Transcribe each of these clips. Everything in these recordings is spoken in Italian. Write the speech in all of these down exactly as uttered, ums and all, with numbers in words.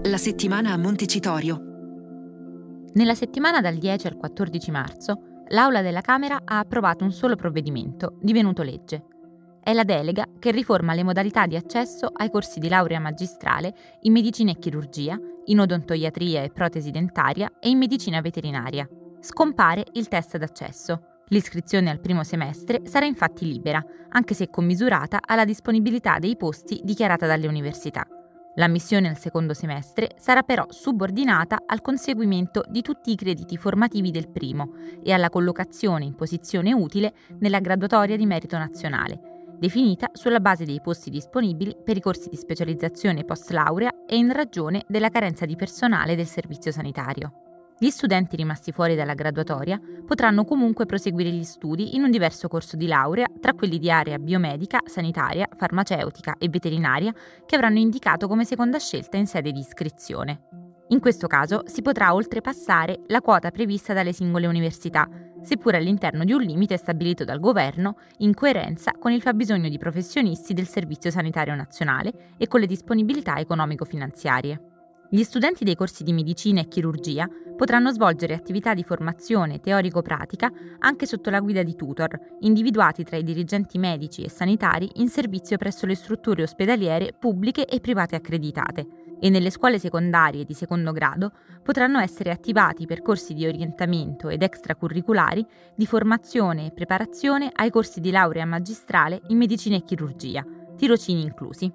La settimana a Montecitorio. Nella settimana dal dieci al quattordici marzo, l'Aula della Camera ha approvato un solo provvedimento, divenuto legge. È la delega che riforma le modalità di accesso ai corsi di laurea magistrale in medicina e chirurgia, in odontoiatria e protesi dentaria e in medicina veterinaria. Scompare il test d'accesso. L'iscrizione al primo semestre sarà infatti libera, anche se commisurata alla disponibilità dei posti dichiarata dalle università. L'ammissione al secondo semestre sarà però subordinata al conseguimento di tutti i crediti formativi del primo e alla collocazione in posizione utile nella graduatoria di merito nazionale, definita sulla base dei posti disponibili per i corsi di specializzazione post laurea e in ragione della carenza di personale del servizio sanitario. Gli studenti rimasti fuori dalla graduatoria potranno comunque proseguire gli studi in un diverso corso di laurea tra quelli di area biomedica, sanitaria, farmaceutica e veterinaria che avranno indicato come seconda scelta in sede di iscrizione. In questo caso si potrà oltrepassare la quota prevista dalle singole università, seppur all'interno di un limite stabilito dal governo in coerenza con il fabbisogno di professionisti del Servizio Sanitario Nazionale e con le disponibilità economico-finanziarie. Gli studenti dei corsi di medicina e chirurgia potranno svolgere attività di formazione teorico-pratica anche sotto la guida di tutor, individuati tra i dirigenti medici e sanitari in servizio presso le strutture ospedaliere pubbliche e private accreditate, e nelle scuole secondarie di secondo grado potranno essere attivati percorsi di orientamento ed extracurriculari di formazione e preparazione ai corsi di laurea magistrale in medicina e chirurgia, tirocini inclusi.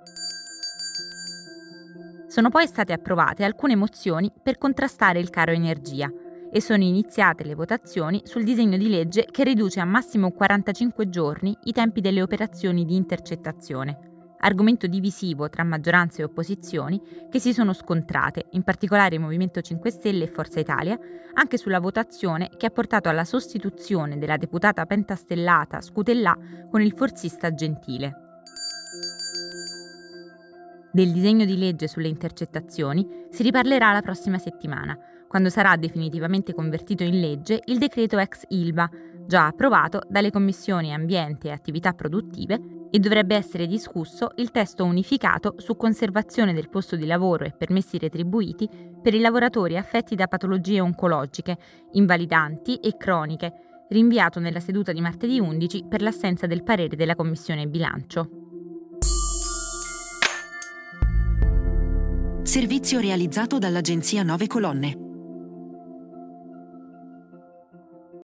Sono poi state approvate alcune mozioni per contrastare il caro energia e sono iniziate le votazioni sul disegno di legge che riduce a massimo quarantacinque giorni i tempi delle operazioni di intercettazione, argomento divisivo tra maggioranza e opposizioni che si sono scontrate, in particolare Movimento cinque Stelle e Forza Italia, anche sulla votazione che ha portato alla sostituzione della deputata pentastellata Scutellà con il forzista Gentile. Del disegno di legge sulle intercettazioni si riparlerà la prossima settimana, quando sarà definitivamente convertito in legge il decreto ex Ilva, già approvato dalle commissioni Ambiente e Attività Produttive, e dovrebbe essere discusso il testo unificato su conservazione del posto di lavoro e permessi retribuiti per i lavoratori affetti da patologie oncologiche, invalidanti e croniche, rinviato nella seduta di martedì undici per l'assenza del parere della Commissione Bilancio. Servizio realizzato dall'agenzia Nove Colonne.